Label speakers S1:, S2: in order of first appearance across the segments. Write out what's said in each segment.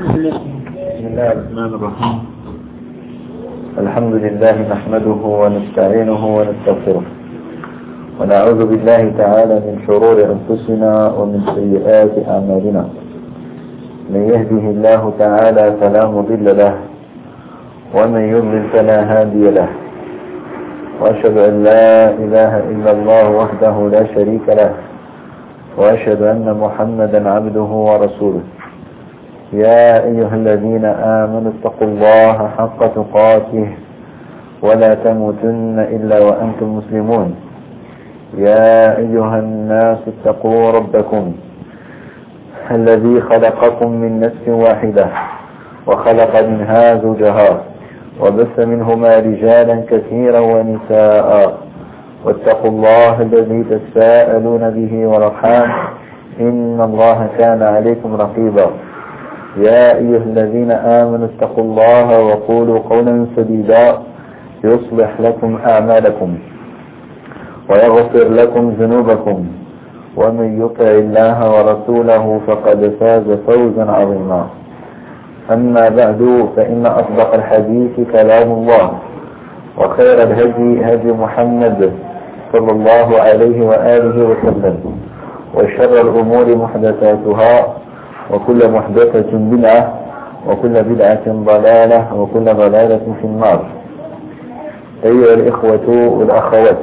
S1: بسم الله الرحمن الرحيم. الحمد لله نحمده ونستعينه ونستغفره ونعوذ بالله تعالى من شرور أنفسنا ومن سيئات أعمالنا. من يهده الله تعالى فلا مضل له ومن يضلل فلا هادي له، وأشهد أن لا إله إلا الله وحده لا شريك له، وأشهد أن محمدا عبده ورسوله. يا أيها الذين آمنوا اتقوا الله حق تقاته ولا تموتن إلا وأنتم مسلمون. يا أيها الناس اتقوا ربكم الذي خلقكم من نفس واحدة وخلق منها زوجها وبث منهما رجالا كثيرا ونساء، واتقوا الله الذي تساءلون به والأرحام إن الله كان عليكم رقيبا. يا أيها الذين آمنوا اتقوا الله وقولوا قولا سديدا يصلح لكم أعمالكم ويغفر لكم ذنوبكم، ومن يطع الله ورسوله فقد فاز فوزا عظيما. أما بعد، فإن أصدق الحديث كلام الله، وخير الهدي هدي محمد صلى الله عليه وآله وسلم، وشر الأمور محدثاتها، وكل محدثة بدعة، وكل بدعة ضلالة، وكل ضلالة في النار. أيها الإخوة والأخوات،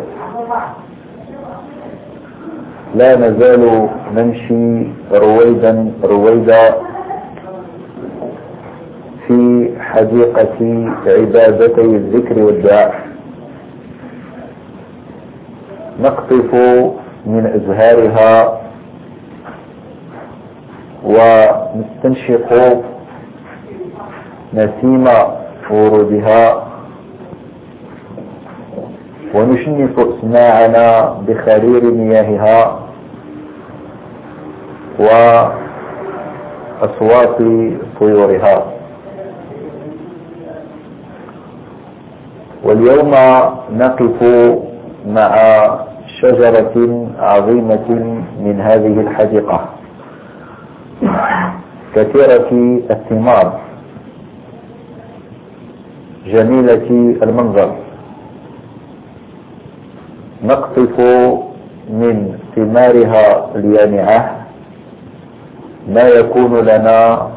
S1: لا نزال نمشي رويدا في حديقة عبادتي الذكر والدعاء، نقطف من أزهارها ونستنشق نسيم ورودها، ونشنف أسماعنا بخرير مياهها وأصوات طيورها. واليوم نقف مع شجرة عظيمة من هذه الحديقة كثيرة الثمار، جميلة المنظر. نقطف من ثمارها اليانعة ما يكون لنا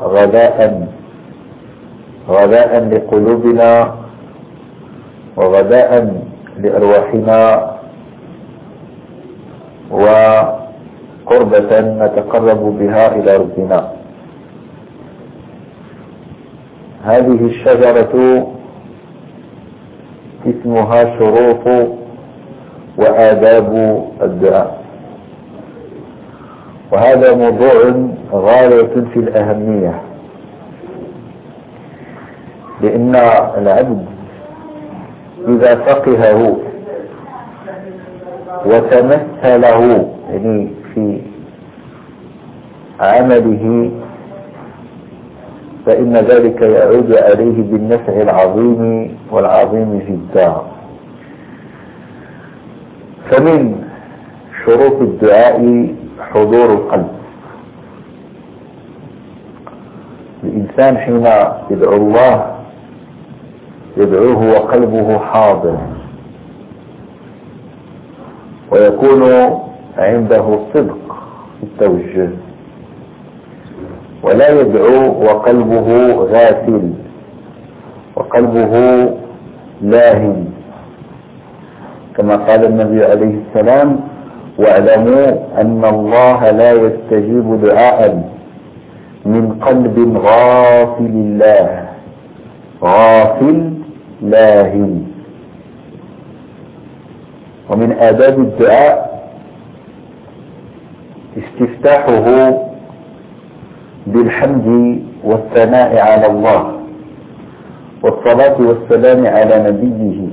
S1: غذاء لقلوبنا وغذاء لأرواحنا، وقربة نتقرب بها إلى ربنا. هذه الشجرة اسمها شروط وآداب الدعاء، وهذا موضوع غاية في الأهمية، لأن العبد إذا فقهه وتمثله يعني في عمله، فإن ذلك يعود عليه بالنفع العظيم والعظيم جدا. فمن شروط الدعاء حضور القلب. الإنسان حين يدعو الله يدعوه وقلبه حاضر، ويكون عنده صدق في التوجه، ولا يدعو وقلبه غافل وقلبه لاهٍ، كما قال النبي عليه السلام: واعلموا أن الله لا يستجيب دعاء من قلب غافل الله غافل لاهٍ. ومن آداب الدعاء استفتاحه بالحمد والثناء على الله والصلاة والسلام على نبيه،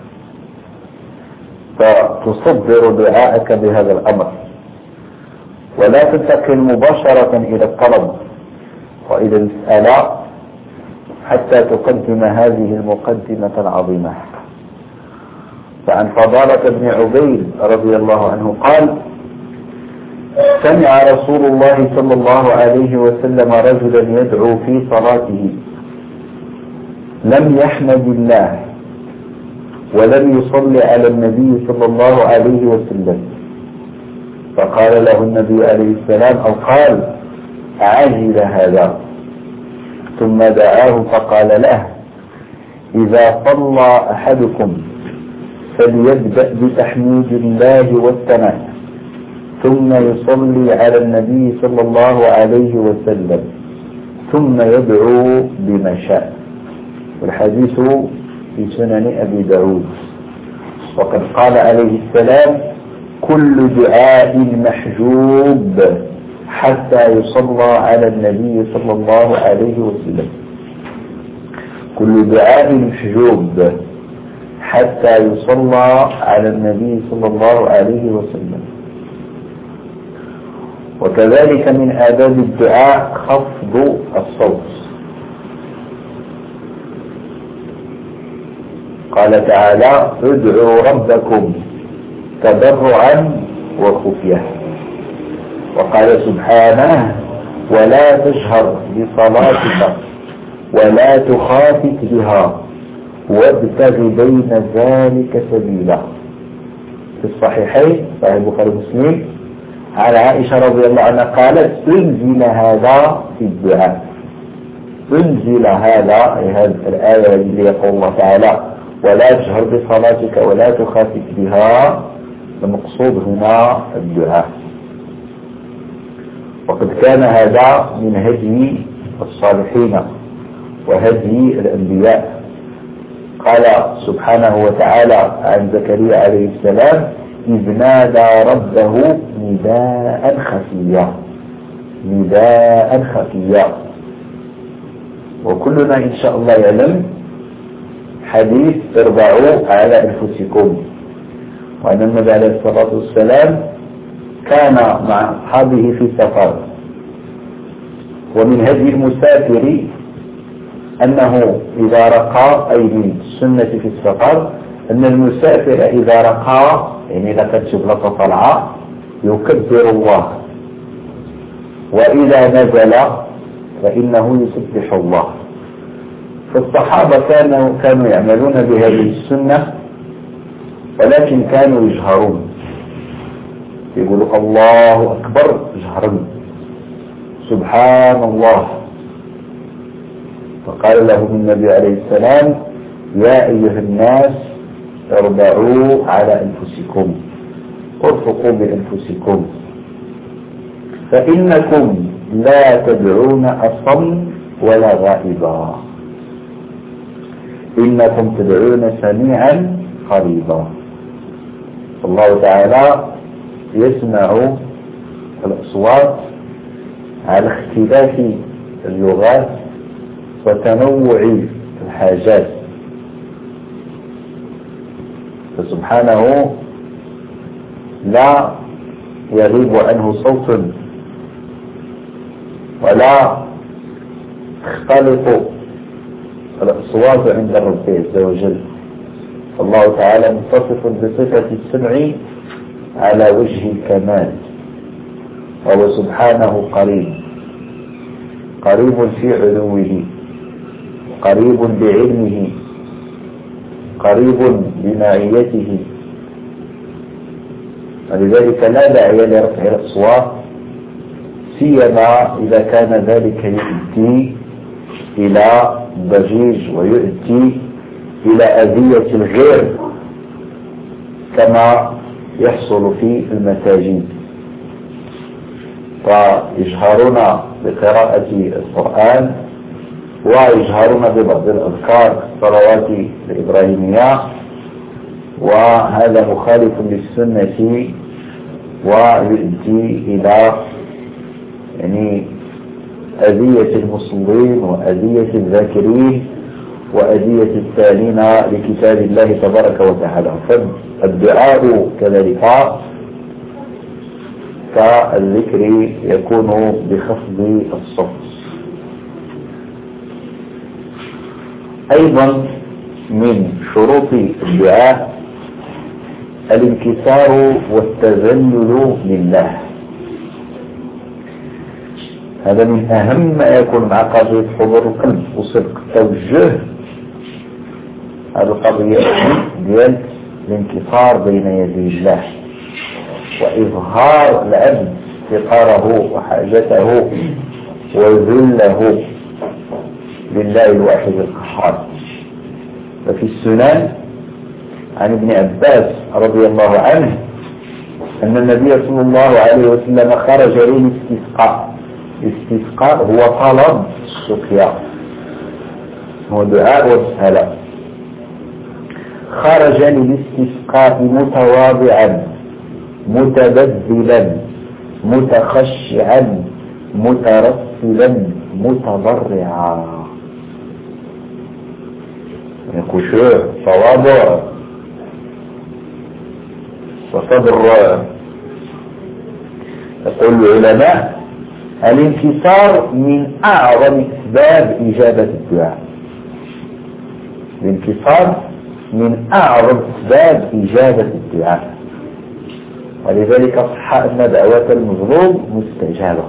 S1: فتصدر دعاءك بهذا الأمر، ولا تنتقل مباشرة إلى الطلب وإلى المسألة حتى تقدم هذه المقدمة العظيمة. فعن فضالة بن عبيد رضي الله عنه قال: سمع رسول الله صلى الله عليه وسلم رجلا يدعو في صلاته لم يحمد الله ولم يصلي على النبي صلى الله عليه وسلم، فقال له النبي عليه السلام أو قال عجل هذا، ثم دعاه فقال له إذا صلى أحدكم فليبدأ بتحميد الله والثناء ثم يصلي على النبي صلى الله عليه وسلم ثم يدعو بما شاء. والحديث في سنن أبي داود. وقد قال عليه السلام كل دعاء محجوب حتى يصلى على النبي صلى الله عليه وسلم. كل دعاء محجوب حتى يصلى على النبي صلى الله عليه وسلم. وكذلك من آداب الدعاء خفض الصوت. قال تعالى ادعوا ربكم تضرعا وخفية. وقال سبحانه ولا تجهر بصلاتك ولا تخافت بها وابتغ بين ذلك سبيلا. في الصحيحين صحيح البخاري ومسلم عن عائشة رضي الله عنها قالت انزل هذا في الدعاء. انزل هذا الآية التي يقول الله تعالى ولا تجهر بصلاتك ولا تخافت بها، المقصود هنا الدعاء. وقد كان هذا من هدي الصالحين وهدي الأنبياء. قال سبحانه وتعالى عن زكريا عليه السلام إذ نادى ربه نداء خفيا. نداء خفيا. وكلنا إن شاء الله يعلم حديث اربعوا على أنفسكم، وأن النبي عليه الصلاة والسلام كان مع أصحابه في سفر، ومن هدي المسافر أنه إذا رقى أي من السنة في السفر أن المسافر إذا رقى يعني إذا كانت شبلة طلعة يكبر الله، وإذا نزل فإنه يسبح الله. فالصحابة كانوا يعملون بهذه السنة، ولكن كانوا يجهرون يقولوا الله أكبر جهرا سبحان الله. فقال لهم النبي عليه السلام يا أيها الناس اربعوا على أنفسكم ارفقوا بأنفسكم فإنكم لا تدعون أصم ولا غائبا، إنكم تدعون سميعا قريبا. الله تعالى يسمع الأصوات على اختلاف اللغات وتنوع الحاجات، فسبحانه لا يغيب عنه صوت ولا تختلط الأصوات عند الرب عز وجل. الله تعالى متصف بصفة السمع على وجه الكمال، وهو سبحانه قريب، قريب في علوه، قريب بعلمه، قريب بمعيته، ولذلك لا داعي لرفع الأصوات، سيما إذا كان ذلك يؤدي إلى ضجيج ويؤدي إلى أذية الغير كما يحصل في المساجد. فيجهرون بقراءة القرآن ويجهرون ببعض الأذكار الصلوات الإبراهيمية، وهذا مخالف للسنة ويؤدي إلى يعني أذية المصلين وأذية الذاكرين وأذية التالين لكتاب الله تبارك وتعالى. فالدعاء كذلك كالذكر يكون بخفض الصوت. أيضا من شروط الدعاء الانكسار والتذلل لله. هذا من أهم ما يكون مع قضية حضور القلب وصدق التوجه. هذه القضية ديال الانكسار بين يدي الله وإظهار العبد افتقاره وحاجته وذله لله الواحد القهار. ففي السنن عن ابن عباس رضي الله عنه أن النبي صلى الله عليه وسلم خرج للاستسقاء. الاستسقاء هو طلب السقيا، هو دعاء والسلام. خرج للاستسقاء متواضعا متبذلا متخشعا مترسلا متضرعا. خشوع تواضع وتضرع. يقول العلماء الانكسار من أعظم أسباب إجابة الدعاء. الانكسار من أعظم أسباب إجابة الدعاء، ولذلك صح أن دعوة المظلوم مستجابة،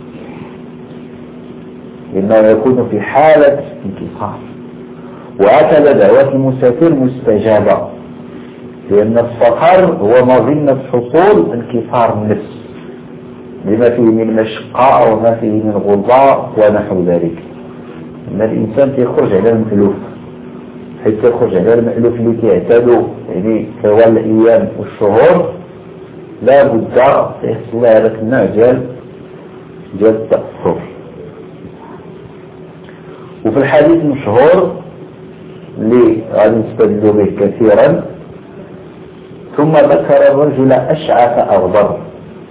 S1: لأنه يكون في حالة انكسار. وهكذا دعوة المسافر مستجابة، لأن السفر هو مظنة حصول انكسار النفس لما فيه من مشقة وما فيه من غضاء ونحو ذلك. أن الإنسان يخرج على المألوف، حيث يخرج على المألوف اللي كيعتادوا يعني كوال الأيام والشهور، لا بد يحصل هذاك النوع ديال التأثر. وفي الحديث المشهور اللي غادي نستدل به كثيرا: ثم ذكر الرجل أشعث أغبر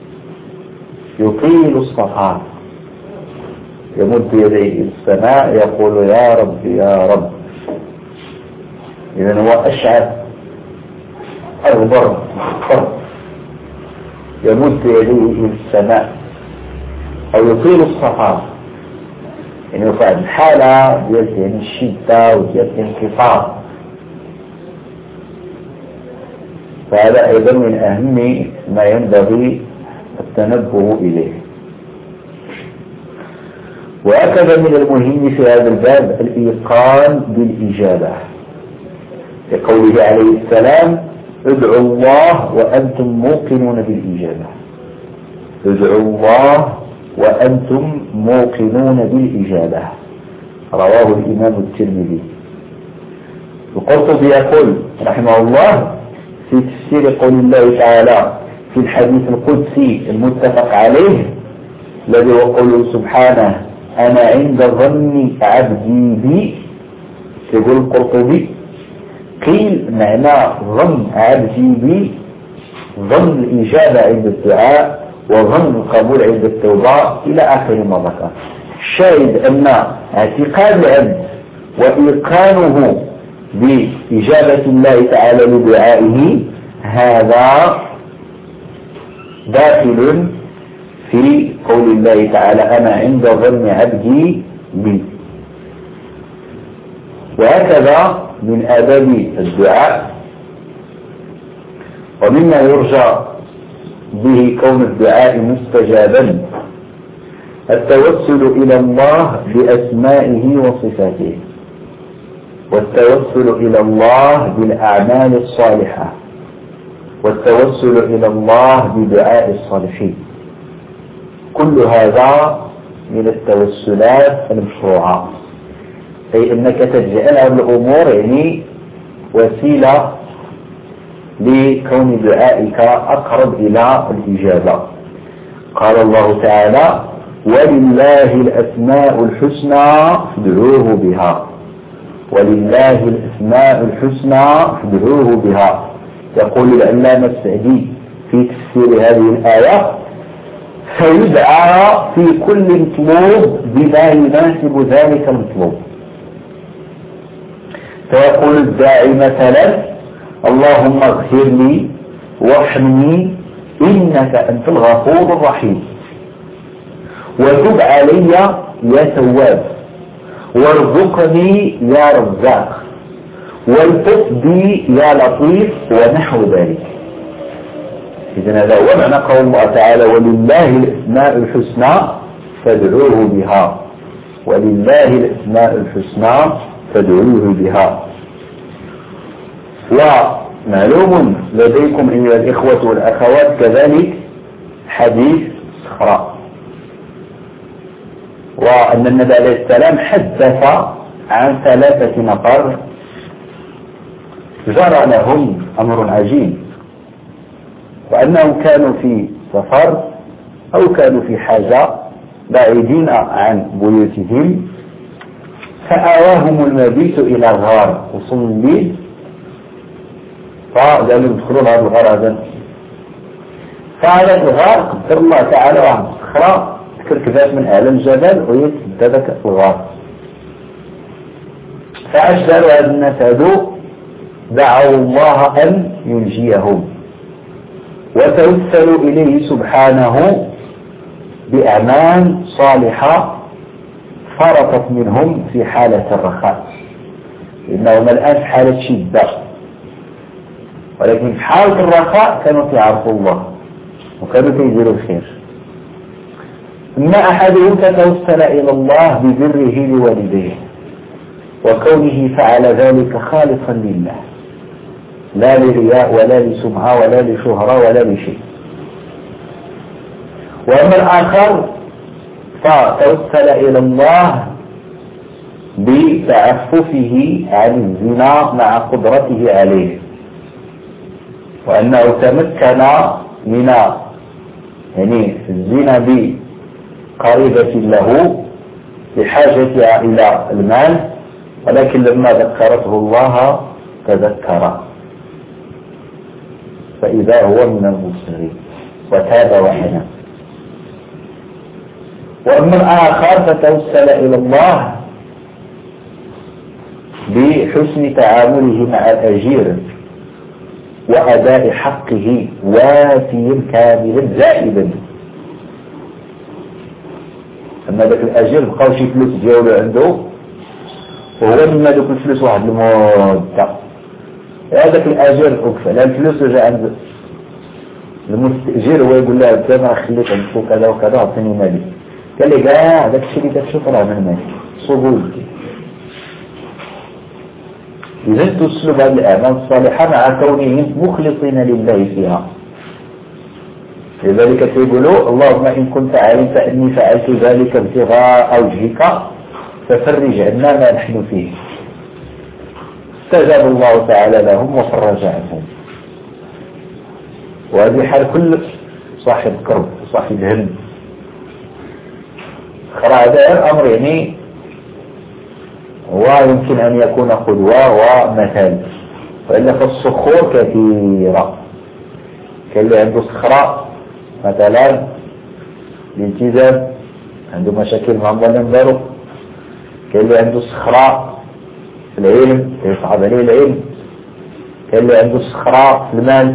S1: يطيل السفر يمد يديه إلى السماء يقول يا رب يا رب. إذن هو أشعث أغبر يمد يديه إلى السماء أو يطيل السفر، يعني في الحالة ديال الشدة وديال الانكسار. فهذا أيضا من أهم ما ينبغي التنبه إليه. وهكذا من المهم في هذا الباب الإيقان بالإجابة، لقوله عليه السلام: ادعوا الله وأنتم موقنون بالإجابة. ادعوا الله وأنتم موقنون بالإجابة. رواه الإمام الترمذي. القرطبي يقول رحمه الله في تفسير قول الله تعالى في الحديث القدسي المتفق عليه الذي هو قوله سبحانه: أنا عند ظن عبدي بي. يقول القرطبي: قيل معنى ظن عبدي بي ظن الإجابة عند الدعاء وظن القبول عند التوبة إلى آخر ما ذكر. الشاهد أن اعتقاد العبد وإيقانه بإجابة الله تعالى لدعائه هذا داخل في قول الله تعالى: أنا عند ظن عبدي بي. وهكذا من آداب الدعاء ومما يرجى به كون الدعاء مستجابا التوسل إلى الله بأسمائه وصفاته، والتوسل إلى الله بالأعمال الصالحة، والتوسل إلى الله بدعاء الصالحين. كل هذا من التوسلات المشروعة، أي أنك تجعل هذه الأمور يعني وسيلة لكون دعائك أقرب إلى الإجابة. قال الله تعالى: ولله الأسماء الحسنى فادعوه بها. ولله الأسماء الحسنى فادعوه بها. يقول العلامة السعدي في تفسير هذه الآية: فيدعى في كل مطلوب بما يناسب ذلك المطلوب. فيقول الداعي مثلا: اللهم اغفر لي وارحمني إنك أنت الغفور الرحيم، وتب علي يا تواب، وارزقني يا رزاق، والطف بي يا لطيف، ونحو ذلك. إذن هذا هو معنى قول الله تعالى: ولله الأسماء الحسنى فادعوه بها ولله الأسماء الحسنى فادعوه بها. ومعلوم لديكم أيها الإخوة والأخوات كذلك حديث صخرة، وأن النبي عليه السلام حدث عن 3 نفر جرى لهم أمر عجيب، وأنهم كانوا في سفر أو كانوا في حاجة بعيدين عن بيوتهم، فآواهم المبيت إلى غار وصل الليل، فقالوا ادخلوا هذا الغار هذا. فعلى الغار قدر الله تعالى واحد الصخرة تكركبات من أعلى الجبل وهي تبدا ذاك الغار. فاش داروا هاد الناس هادو؟ دعوا الله أن ينجيهم وتوسلوا إليه سبحانه بأعمال صالحة فرطت منهم في حالة الرخاء، إنهم الآن في حالة شدة، ولكن في حالة الرخاء كانوا يعرفوا الله وكانوا يديروا الخير. أما أحدهم فتوسل إلى الله ببره لوالديه وكونه فعل ذلك خالصا لله، لا لرياء ولا لسمعة ولا لشهرة ولا لشيء. وأما الآخر فتوسل إلى الله بتعففه عن الزنا مع قدرته عليه، وأنه تمكن من الزنا بقريبة له بحاجتها إلى المال، ولكن لما ذكرته الله تذكر فإذا هو من المبصرين وتاب وحنى. وأما الآخر فتوسل إلى الله بحسن تعامله مع الأجير وأداء حقه وافيا كاملا زائدا. أما ذاك الأجير بقاو شي فلوس ديالو عنده وهو مما ذوك الفلوس واحد المدة، هذاك الأجير وقف على الفلوس وجا عند المستأجر ويقول له أنت ما خليت عندك كذا وكذا أعطيني مالي، قال لي كاع داك الشيء اللي كتشوف راه من مالي صبول. إذا تسلوا بهذه الأعمال الصالحة مع كونهم مخلصين لله فيها. لذلك يقولوا اللهم إن كنت علمت أني فعلت ذلك ابتغاء وجهك ففرج عنا ما نحن فيه. استجاب الله تعالى لهم وفرج عنهم. وهذه حال كل صاحب كرب وصاحب هم. هذا أمر هو يمكن أن يكون قدوة ومثال، وإلا فالصخور كثيرة. كان اللي عنده صخرة مثلا الالتزام عنده مشاكل مع المنبر، كان اللي عنده صخرة في العلم يصعب عليه العلم، كان اللي عنده صخرة في المال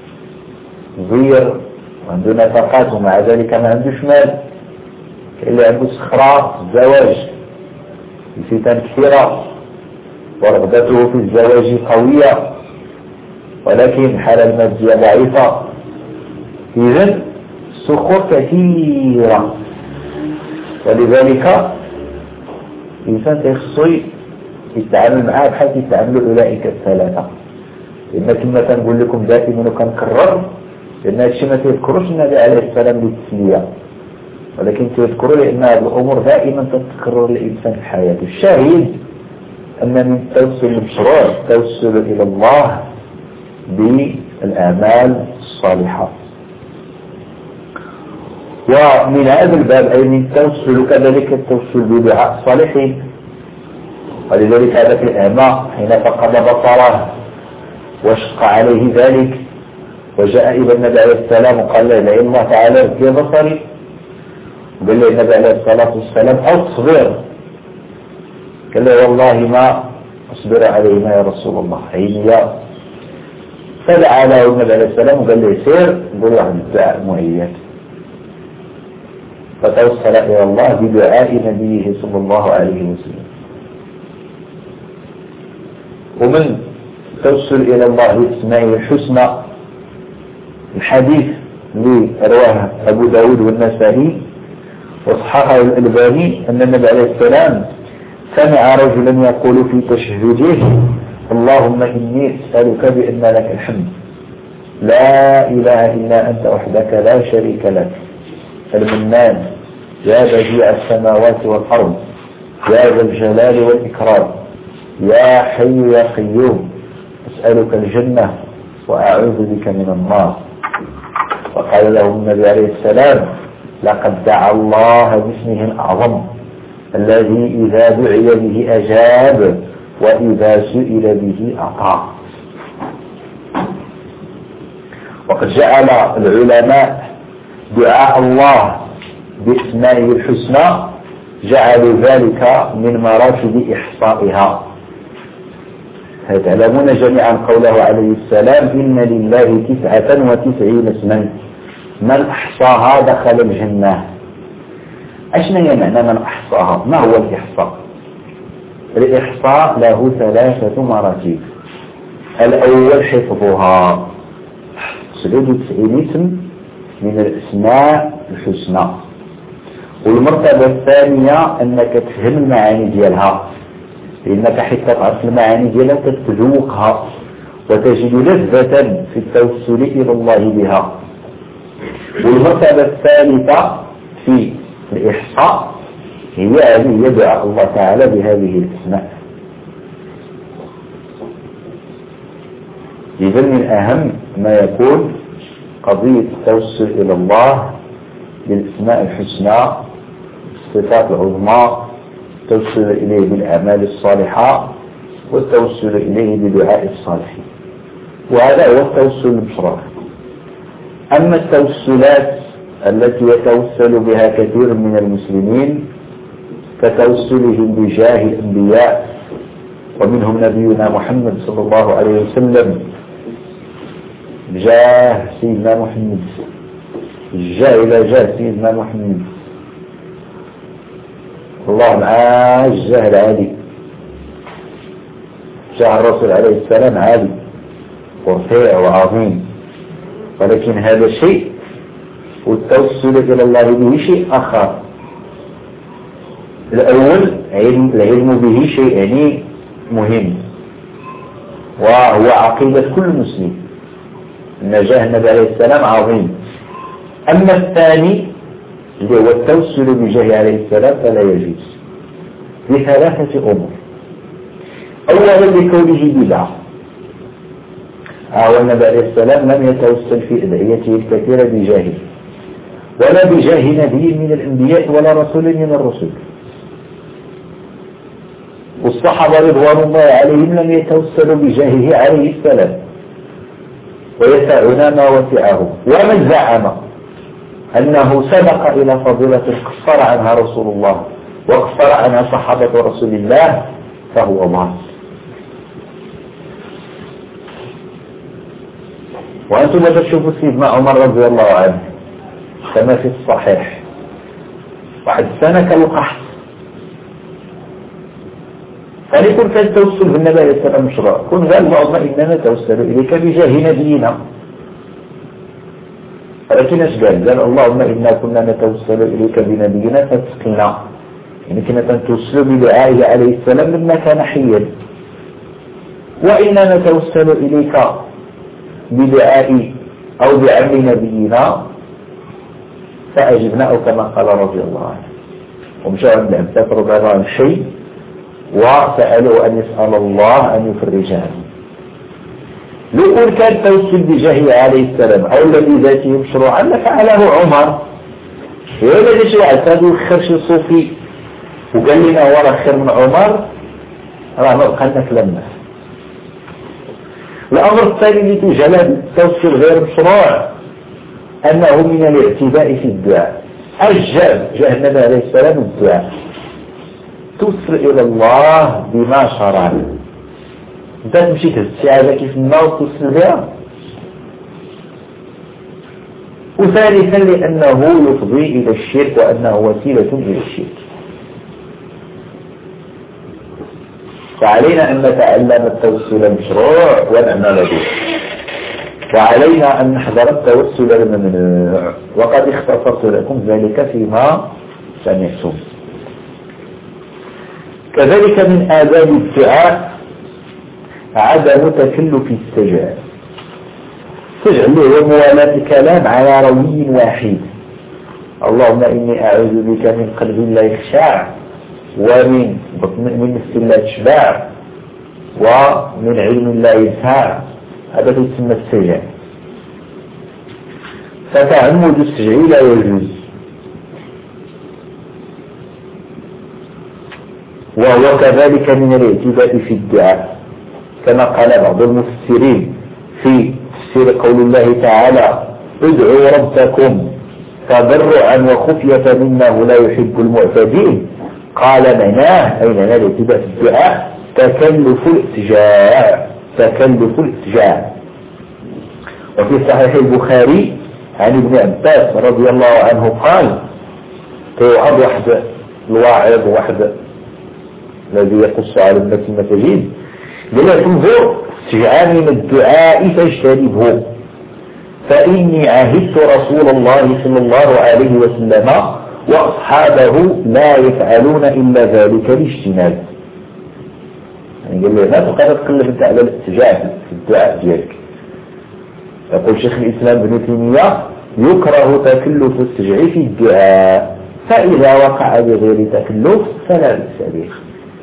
S1: صغير وعنده نفقات ومع ذلك ما عندوش مال، كان اللي عنده صخرة في الزواج الفتن كثيرة ورغبته في الزواج قوية ولكن الحالة المادية ضعيفة. إذن الصخور كثيرة، ولذلك الإنسان يخصو يتعامل معها بحيث يتعاملوا أولئك الثلاثة. لأن كما كنقول لكم دائما وكنكرر لأن هادشي ما تذكروش النبي عليه السلام للتسلية، ولكن تذكروا لأن هذه الأمور دائما تتكرر للإنسان في حياته. الشاهد أن من التوسل المشروع التوسل إلى الله بالأعمال الصالحة. ومن هذا الباب أي من التوسل كذلك التوسل بدعاء الصالحين. ولذلك هذا الأعمى حين فقد بصره وشق عليه ذلك وجاء إلى النبي عليه السلام وقال له إن الله تعالى في بصري، قال له النبي عليه الصلاة والسلام أصبر، قال له والله ما أصبر عليهما يا رسول الله عيني. فدعا له النبي عليه السلام وقال له سير قل له الدعاء معين، فتوسل إلى الله بدعاء نبيه صلى الله عليه وسلم. ومن توسل إلى الله باسمائه الحسنى الحديث اللي رواه أبو داود والنسائي وصححه الألباني أن النبي عليه السلام سمع رجلا يقول في تشهده: اللهم إني أسألك بأن لك الحمد لا إله إلا أنت وحدك لا شريك لك المنان يا بديع السماوات والأرض يا ذا الجلال والإكرام يا حي يا قيوم أسألك الجنة وأعوذ بك من النار. وقال له النبي عليه السلام: لقد دعا الله باسمه الأعظم الذي إذا دعي به أجاب وإذا سئل به أطاع. وقد جعل العلماء دعاء الله باسمائه الحسنى جعلوا ذلك من مراتب إحصائها. تعلمون جميعا قوله عليه السلام: إن لله 99 اسما من أحصاها دخل الجنة. أشنا يمعنى من أحصاها؟ ما هو الإحصاء؟ الإحصاء له 3 مراتب. الأول حفظها 99 اسم من الأسماء الحسنى. والمرتبة الثانية أنك تفهم المعاني ديالها، لأنك حتى تعرف المعاني ديالها تتذوقها وتجد لذة في التوسل إلى الله بها. والمرتبة الثالثة في الإحصاء هي أن يدعى الله تعالى بهذه الأسماء. إذن من أهم ما يكون قضية التوسل إلى الله بالأسماء الحسنى، الصفات العظمى، التوسل إليه بالأعمال الصالحة، والتوسل إليه بدعاء الصالحين. وهذا هو التوسل المشروع. أما التوسلات التي يتوسل بها كثير من المسلمين كتوسلهم بجاه الأنبياء، ومنهم نبينا محمد صلى الله عليه وسلم، جاه سيدنا محمد، جاء إلى جاه سيدنا محمد، الله معاه الجاه العالي، جاه الرسول عليه السلام عالي ورفيع وعظيم، ولكن هذا شيء والتوسل إلى الله به شيء آخر. الأول العلم به شيء يعني مهم، وهو عقيدة كل مسلم أن جاه النبي عليه السلام عظيم. أما الثاني اللي هو التوسل بجاه عليه السلام فلا يجوز ل3 أمور. أولا لكونه بدعة. النبي عليه السلام لم يتوسل في أدعيته الكثيرة بجاهه ولا بجاه نبي من الأنبياء ولا رسول من الرسل. والصحابة رضوان الله عليهم لم يتوسلوا بجاهه عليه السلام، ويسعنا ما وسعه. ومن زعم أنه سبق إلى فضيلة قصر عنها رسول الله وقصر عنها صحابة رسول الله فهو ضال. وأنتم تشوفوا سيدنا عمر رضي الله عنه كما في الصحيح، واحد السنة كان القحط، فليكن كان التوسل بالنبي عليه السلام مشروع. كن قال اللهم إننا نتوسل إليك بجاه نبينا، ولكن ايش قال اللهم إنا كنا نتوسل إليك بنبينا فاتقنا، يعني كنا نتوسل بدعائه عليه السلام لما كان حيا. وإنا نتوسل إليك بدعاء أو بعم نبينا فأجبنا، أو كما قال رضي الله عنه. ومشوا عند العباس رضي الله عنه شيء وسألوا أن يسأل الله أن يفرجها. لو كان توسل بجاهه عليه السلام أو الذي ذاته مشروعا لفعله عمر. وإذا جاء شيء عتاد وخر شي صوفي وقال لنا ورا خير من عمر راه ما بقى نتكلمنا. الأمر الثاني اللي توجه له التوسل غير مشروع أنه من الاعتداء في الدعاء. أجاب جاه النبي عليه السلام الدعاء، توصل إلى الله بما شرع. أنت تمشي تهزي على كيف النار توصل بها. وثالثا لأنه يفضي إلى الشرك وأنه وسيلة إلى الشرك. فعلينا أن نتعلم التوسل المشروع ونعمل به، وعلينا أن نحذر التوسل الممنوع. وقد اختصرت لكم ذلك فيما سمعتم. كذلك من آداب الدعاء عدم تكلف السجع. السجع اللي هو موالاة الكلام على روي واحد. اللهم إني أعوذ بك من قلب لا يخشع، ومن نفس لا تشبع، ومن علم لا ينفع. هذا يسمى السجع. فتعمد السجع لا يجوز، وهو كذلك من الاعتداء في الدعاء، كما قال بعض المفسرين في تفسير قول الله تعالى ادعوا ربكم تضرعا وخفية إنه لا يحب المعتدين. قال معناه أي معنى الاعتداء في الدعاء تكلف الاتجاع. وفي صحيح البخاري عن ابن عباس رضي الله عنه قال توعد واحد الواعظ واحد الذي يقص على الناس المساجد قال تنظر استجعال من الدعاء فاجتنبه، فإني عهدت رسول الله صلى الله عليه وسلم وأصحابه لا يفعلون إلا ذلك الاجتناب. يعني قال له لا تقدر تقلب انت على الاستجابة في الدعاء ديالك. يقول شيخ الإسلام ابن تيمية يكره تكلف السجع في الدعاء، فإذا وقع بغير تكلف فلا بأس به.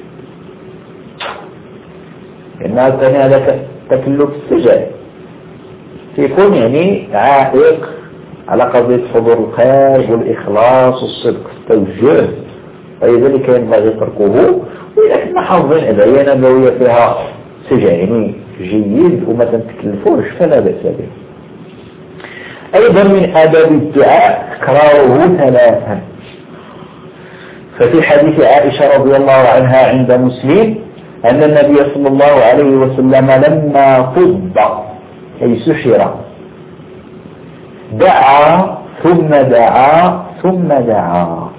S1: لأن هذا تكلف السجع يكون يعني عائق على قضية حضور القلب والإخلاص والصدق في التوجه، ولذلك ينبغي تركه. ولكن حافظين أدعية نبوية فيها سجع يعني جيد وما تكلفوش فلا بأس به. أيضا من آداب الدعاء تكراره ثلاثا. ففي حديث عائشة رضي الله عنها عند مسلم أن النبي صلى الله عليه وسلم لما طب أي سحر دعا ثم دعا ثم دعا،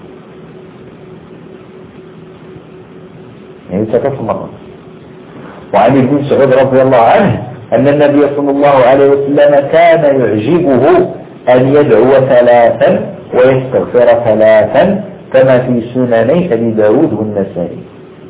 S1: يعني ثلاث مرات. وعن ابن مسعود رضي الله عنه أن النبي صلى الله عليه وسلم كان يعجبه أن يدعو ثلاثا ويستغفر ثلاثا كما في سنني أبي داود والنسائي.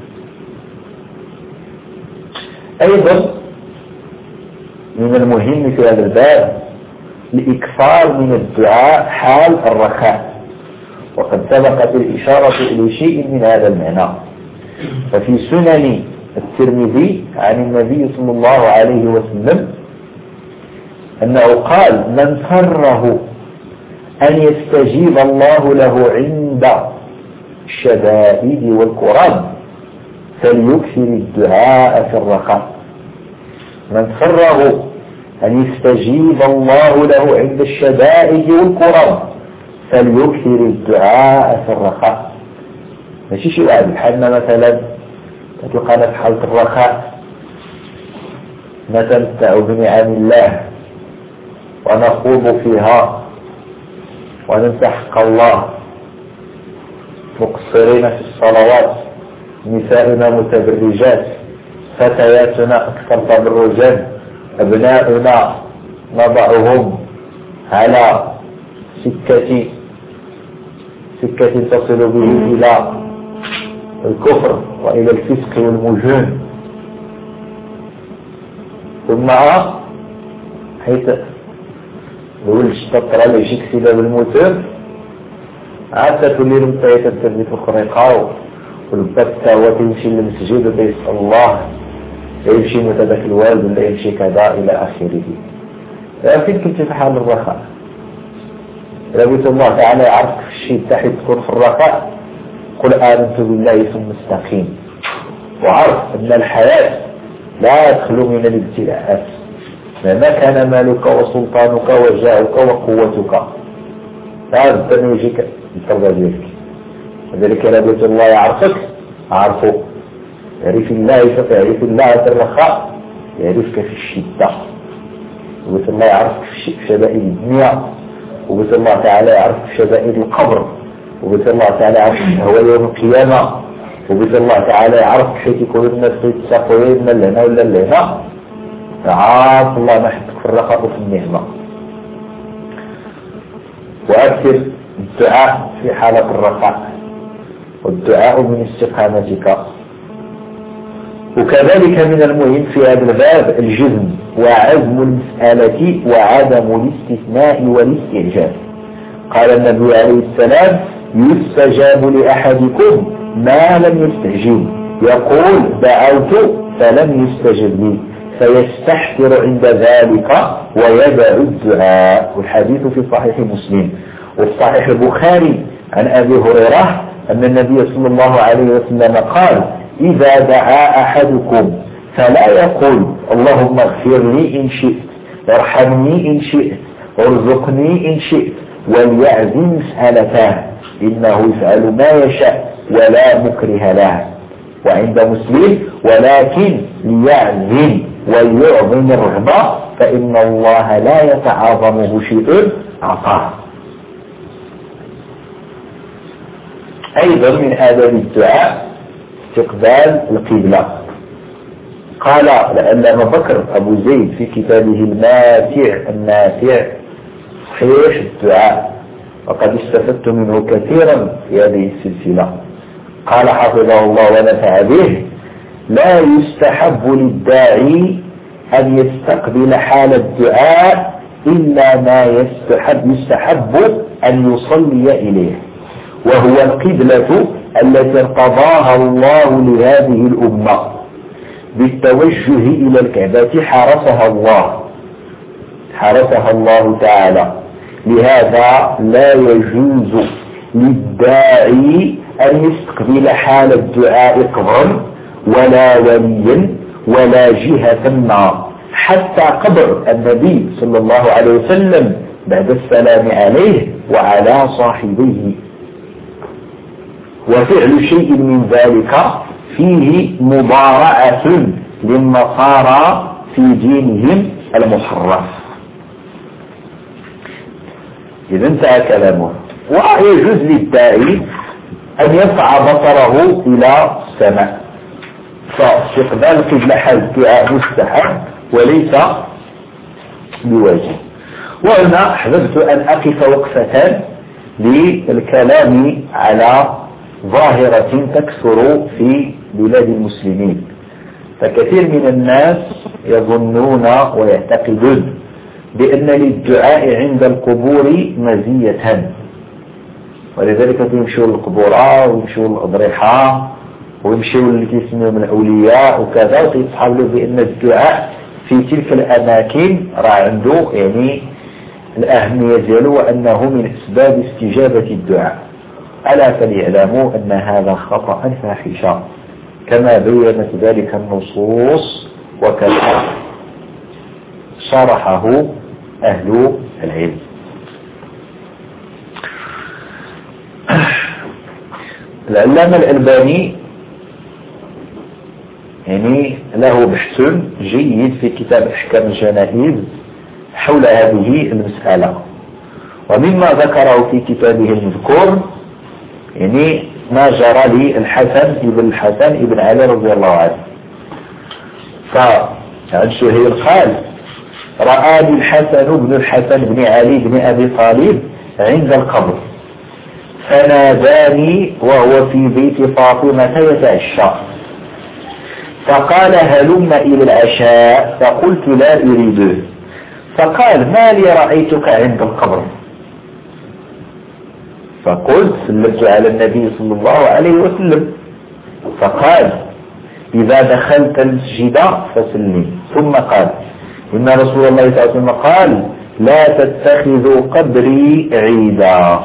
S1: أيضا من المهم في هذا الباب الإكثار من الدعاء حال الرخاء، وقد سبقت الإشارة إلى شيء من هذا المعنى. ففي سنن الترمذي عن النبي صلى الله عليه وسلم أنه قال من سره أن يستجيب الله له عند الشدائد والكرب فليكثر الدعاء في الرخاء. من سره أن يستجيب الله له عند الشدائد والكرب فليكثر الدعاء في الرخاء. ماشي شي واحد بحالنا مثلا تلقانا في حالة الرخاء نتمتع بنعم الله ونخوض فيها وننسى حق الله، مقصرين في الصلوات، نساؤنا متبرجات، فتياتنا أكثر تبرجا، أبناؤنا نضعهم على سكة تصل به إلى الكفر وإلى الفسق والمجون. ثم حيث الولد تطرى اللي يجيك سبب الموتور عاد تولي لهم تايتا تربي في الخريقة والبتة وتمشي للمسجد وتيسأل الله يمشي متدك الوالد ولا يمشي كذا إلى آخره. لكن كنت في حال الرخاء ربيت الله تعالى يعرفك في الشيء تحت تكون في الرخاء قل آمنت بالله ثم استقيم، وعرف أن الحياة لا تخلو من الابتلاءات مهما كان مالك وسلطانك وجاهك وقوتك هذا الدم يجيك التربة ديالك. وذلك ربيت الله يعرفك عرفه، يعرف الله فتعرف الله في الرخاء يعرفك في الشدة. وبس الله يعرفك في شدائد الدنيا، وبس الله تعالى يعرفك في شدائد القبر، وبس الله تعالى يعرفك هو يوم القيامة، وبس الله تعالى يعرفك حيث يكون الناس يتساقوين من لنا ولا لنا. تعرف الله ما حدك في الرخاء وفي النعمة. وأكثر الدعاء في حالة الرخاء والدعاء من استقامتك. وكذلك من المهم في هذا الباب الجزم وعزم المسألة وعدم الاستثناء والاستعجال. قال النبي عليه السلام: يستجاب لأحدكم ما لم يستعجل، يقول دعوت فلم يستجب لي فيستحسر عند ذلك ويدع الدعاء. والحديث في صحيح مسلم والصحيح البخاري عن أبي هريرة أن النبي صلى الله عليه وسلم قال: إذا دعا أحدكم فلا يقول اللهم اغفر لي إن شئت، ارحمني إن شئت، ارزقني إن شئت، وليعزم مسألته، إنه يفعل ما يشاء ولا مكره له. وعند مسلم: ولكن ليعزم وليعظم الرغبة فإن الله لا يتعاظمه شيء عطاه. أيضا من آداب الدعاء استقبال القبلة. قال لأن بكر أبو زيد في كتابه النافع صحيح الدعاء، وقد استفدت منه كثيرا في هذه السلسلة. قال حفظه الله ونفع به: لا يستحب للداعي أن يستقبل حال الدعاء إلا ما يستحب أن يصلي إليه، وهو القبلة التي ارتضاها الله لهذه الأمة بالتوجه إلى الكعبة حرسها الله تعالى. لهذا لا يجوز للداعي أن يستقبل حال الدعاء قبرا ولا وليا ولا جهة ما، حتى قبر النبي صلى الله عليه وسلم بعد السلام عليه وعلى صاحبيه. وفعل شيء من ذلك فيه مضارعة للنصارى في دينهم المحرف. إذا انتهى كلامه. ويجوز للداعي أن يرفع بصره إلى السماء، فاستقبال قبلة حال الدعاء مستحب وليس بواجب. وهنا أحببت أن أقف وقفة للكلام على ظاهرة تكثر في بلاد المسلمين. فكثير من الناس يظنون ويعتقدون بأن للدعاء عند القبور مزية، ولذلك يمشوا للقبور ويمشوا للأضرحة ويمشوا اللي كيسميهم الأولياء وكذا، ويتصحاب له بأن الدعاء في تلك الأماكن راه عنده يعني الأهمية ديالو، وأنه من أسباب استجابة الدعاء. ألا فليعلموا أن هذا خطأ فاحشا كما بيّنت ذلك النصوص وكذا شرحه أهل العلم. العلامة الألباني يعني له بحث جيد في كتاب أحكام الجنائز حول هذه المسألة، ومما ذكره في كتابه المذكور يعني ما جرى للحسن ابن علي رضي الله عنه. فعن شهير قال: رآني الحسن بن علي بن أبي طالب عند القبر فناداني وهو في بيت فاطمة يتعشى، فقال: هلم إلى العشاء، فقلت: لا أريده. فقال: ما لي رأيتك عند القبر؟ فقلت: سلمت على النبي صلى الله عليه وسلم. فقال: إذا دخلت المسجد فسلم. ثم قال: إن رسول الله صلى الله عليه وسلم قال: لا تتخذوا قبري عيدا.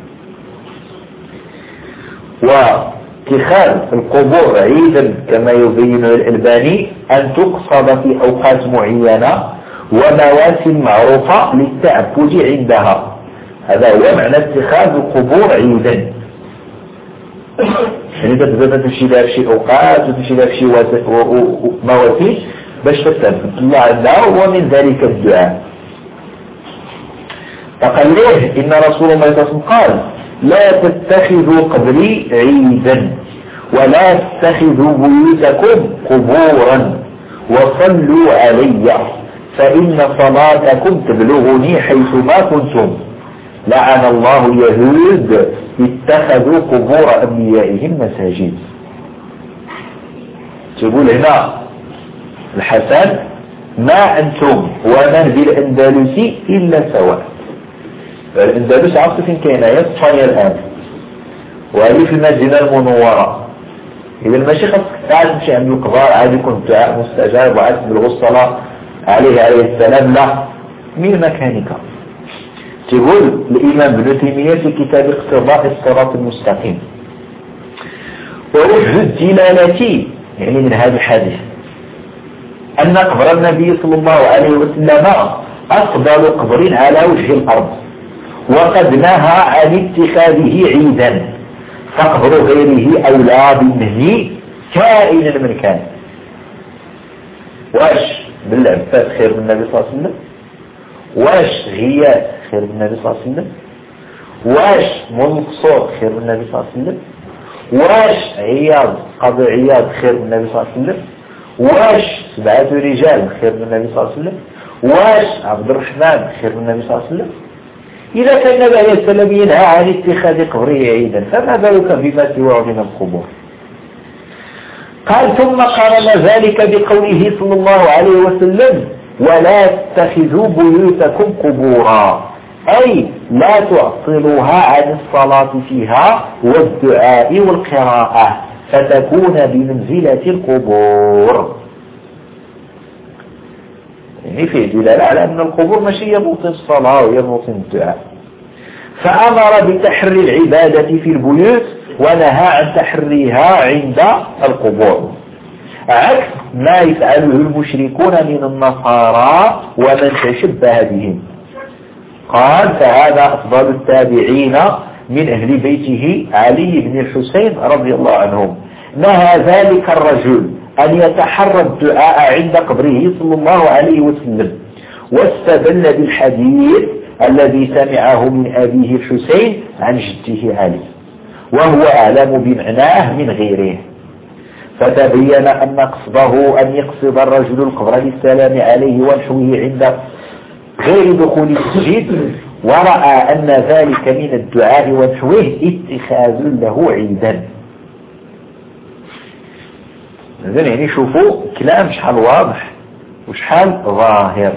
S1: واتخاذ القبور عيدا كما يبين الألباني أن تقصد في أوقات معينة ومواسم معروفة للتعبد عندها، هذا هو معنى اتخاذ القبور عيدا. يعني تبدأ تمشي لها في شي أوقات وتمشي لها في شي مواسم باش تتعبد الله عندها، ومن ذلك الدعاء. فقال له: إن رسول الله صلى الله عليه وسلم قال: لا تتخذوا قبري عيدا ولا تتخذوا بيوتكم قبورا وصلوا علي فإن صلاتكم تبلغني حيثما كنتم. لعن الله اليهود اتخذوا قبور أنبيائهم مساجد. تقول هنا الحسن ما أنتم ومن بالأندلس إلا سواء. الأندلس عرفت فين كاينة؟ هي اسبانيا الآن، وهذه في المدينة المنورة. إذا ماشي خاصك تعال تمشي عند الكبار عادي يكون الدعاء مستجاب وعاد تبلغ الصلاة عليه السلام، لا، من مكانك. تقول الإمام ابن تيمية في كتاب اقتضاء الصراط المستقيم: ووجه الدلالة يعني من هذا الحديث أن قبر النبي صلى الله عليه وسلم أفضل قبر على وجه الأرض، وقد نهى عن اتخاذه عيدا، فقبر غيره أولى بالنهي كائنا من كان. واش بالعباس خير من النبي صلى الله عليه وسلم؟ واش غياث خير من النبي صلى الله عليه وسلم؟ واش منصور خير من النبي صلى الله عليه وسلم؟ واش عياض قاضي عياض خير من النبي صلى الله عليه وسلم؟ واش 7 رجال خير من النبي صلى الله عليه وسلم؟ واش عبد الرحمن خير من النبي صلى الله عليه وسلم؟ إذا كان النبي عليه السلام ينهى عن اتخاذ قبره عيدا، فما بالك بما سواه من القبور؟ قال: ثم قارن ذلك بقوله صلى الله عليه وسلم: ولا تتخذوا بيوتكم قبورا، أي لا تعطلوها عن الصلاة فيها والدعاء والقراءة فتكون بمنزلة القبور. يعني فيه دلالة على أن القبور ماشي هي موطن الصلاة وهي موطن الدعاء. فأمر بتحري العبادة في البيوت ونهى عن تحريها عند القبور، عكس ما يفعله المشركون من النصارى ومن تشبه بهم. قال: فهذا أفضل التابعين من أهل بيته علي بن الحسين رضي الله عنهم نهى ذلك الرجل أن يتحرى الدعاء عند قبره صلى الله عليه وسلم، واستدل بالحديث الذي سمعه من أبيه الحسين عن جده علي، وهو أعلم بمعناه من غيره. فتبين أن قصده أن يقصد الرجل القبر للسلام عليه ونحوه عند غير دخول المسجد، ورأى أن ذلك من الدعاء ونحوه اتخاذ له عيدا. إذن يعني شوفوا كلام شحال واضح وشحال ظاهر.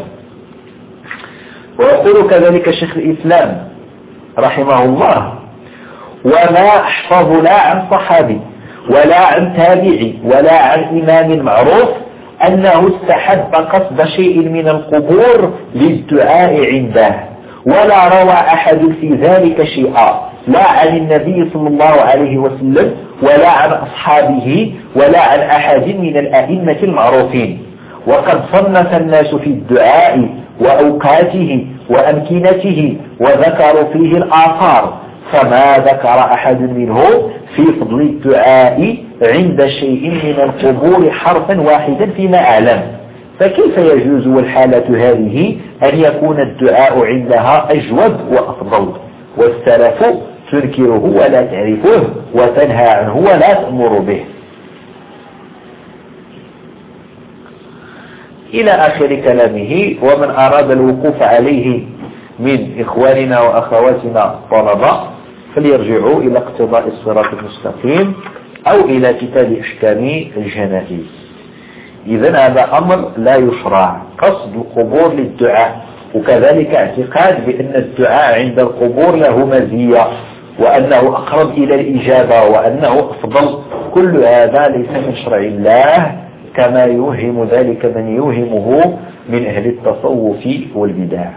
S1: ويقول كذلك شيخ الإسلام رحمه الله: وما أحفظ لا عن صحابي ولا عن تابعي ولا عن إمام معروف أنه استحب قصد شيء من القبور للدعاء عنده، ولا روى أحد في ذلك شيئا، لا عن النبي صلى الله عليه وسلم ولا عن أصحابه ولا عن أحد من الأئمة المعروفين. وقد صنف الناس في الدعاء وأوقاته وأمكنته وذكروا فيه الآثار، فما ذكر أحد منه في فضل الدعاء عند شيء من القبور حرفا واحدا فيما أعلم. فكيف يجوز والحالة هذه أن يكون الدعاء عندها أجود وأفضل، والسلف تنكره ولا تعرفه وتنهى عنه ولا تأمر به، إلى آخر كلامه. ومن أراد الوقوف عليه من إخواننا وأخواتنا الطلبة فليرجعوا إلى اقتضاء الصراط المستقيم أو إلى كتاب أحكام الجنائز. إذن هذا أمر لا يشرع، قصد القبور للدعاء، وكذلك اعتقاد بأن الدعاء عند القبور له مزية وأنه أقرب إلى الإجابة وأنه أفضل. كل هذا ليس من شرع الله كما يوهم ذلك من يوهمه من أهل التصوف والبدع.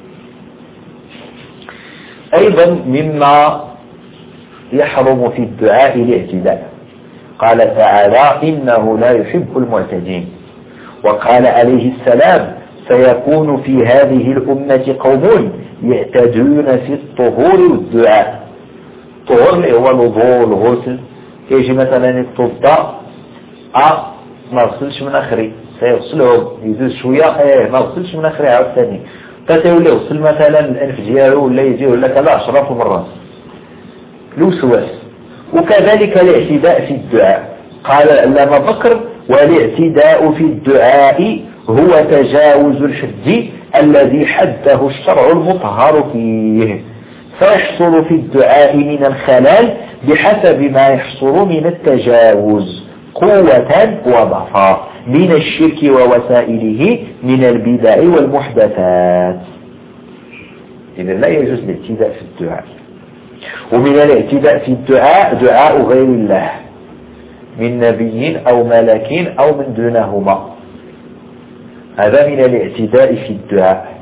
S1: أيضا مما يحرم في الدعاء الاعتداء، قال تعالى: إنه لا يحب المعتدين. وقال عليه السلام: سيكون في هذه الأمة قوم يعتدون في الطهور والدعاء. الطهور اللي هو الوضوء والغسل، يجي مثلا يتوضا ما غسلش من اخري سيغسلهم، يدوز شويه ما غسلش من اخري عاوتاني، تيولي يغسل مثلا الانف ديالو ولا يجي ولا كذا 10 مرات، الوسواس. وكذلك الاعتداء في الدعاء، قال العلامة بكر: والاعتداء في الدعاء هو تجاوز الحد الذي حده الشرع المطهر فيه، فيحصل في الدعاء من الخلل بحسب ما يحصل من التجاوز قوة وضعفا من الشرك ووسائله من البدع والمحدثات. إذا لا يجوز الاعتداء في الدعاء. ومن الاعتداء في الدعاء دعاء غير الله من نبي أو ملك أو من دونهما، هذا من الاعتداء في الدعاء.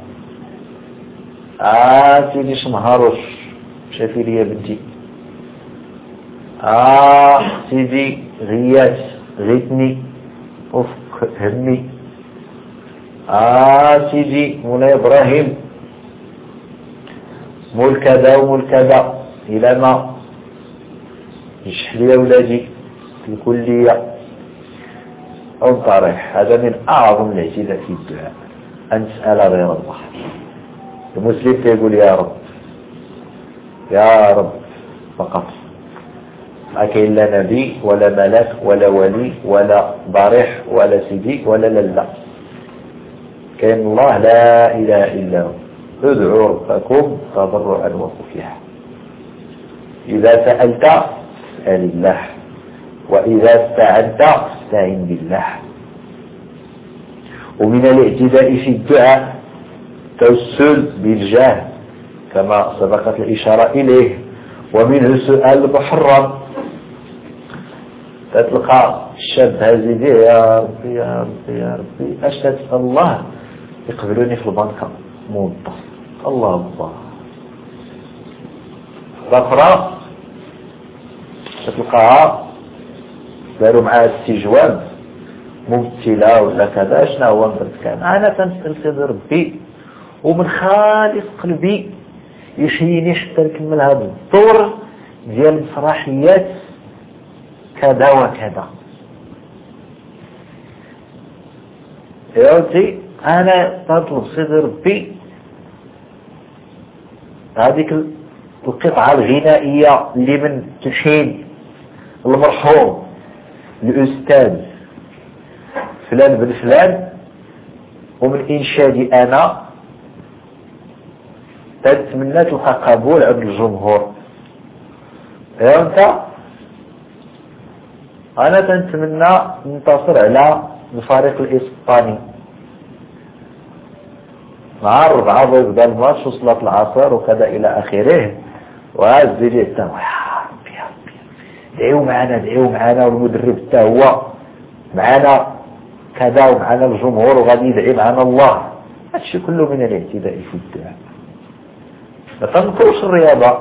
S1: سيدي شمهروش شافي لي يا بنتي، سيدي غياث غيثني وفك همي، سيدي مولاي إبراهيم مول كذا ومول كذا إلى ما يشح لي أولادي في الكلية أو طريح. هذا من أعظم الاعتداء في الدعاء، أن تسأل غير الله. المسلم يقول يا رب يا رب فقط، ما كاين لا نبي ولا ملك ولا ولي ولا ضريح ولا سيدي ولا لا، كاين الله لا إله إلا هو. ادعوا ربكم تضرعا وخفيا. إذا سألت فاسأل الله، وإذا استعنت فاستعن بالله. ومن الاعتداء في الدعاء توسل بالجاه كما سبقت الإشارة إليه، ومنه سؤال المحرم. تتلقى الشاب هازي يا ربي يا ربي يا ربي اش تسأل الله يقبلوني في البنكة موظف، الله الله. الأخرى تتلقاها داروا معها استجواب مبتلى ولا كذا، شنو هو كان أنا تنسأل سيدي ربي ومن خالص قلبي يشيني حتى نكمل هذا الدور ديال المسرحيات كذا وكذا. يا ودي أنا تطلب سيدي ربي هذيك القطعة الغنائية اللي من تلحين المرحوم الأستاذ فلان بن فلان، ومن إنشادي أنا تتمنى تلقى قبول عند الجمهور. يا أنت أنا تنتمنى ننتصر على الفريق الإسباني مع 4 ضد الماتش وصلت العصر وكذا إلى آخره، وهذا حتى هو دعيو معنا والمدرب حتى هو معنا كذا ومعنا الجمهور وغادي يدعي معنا الله. هادشي كله من الاعتداء في الدعاء. ما تنكروش الرياضة،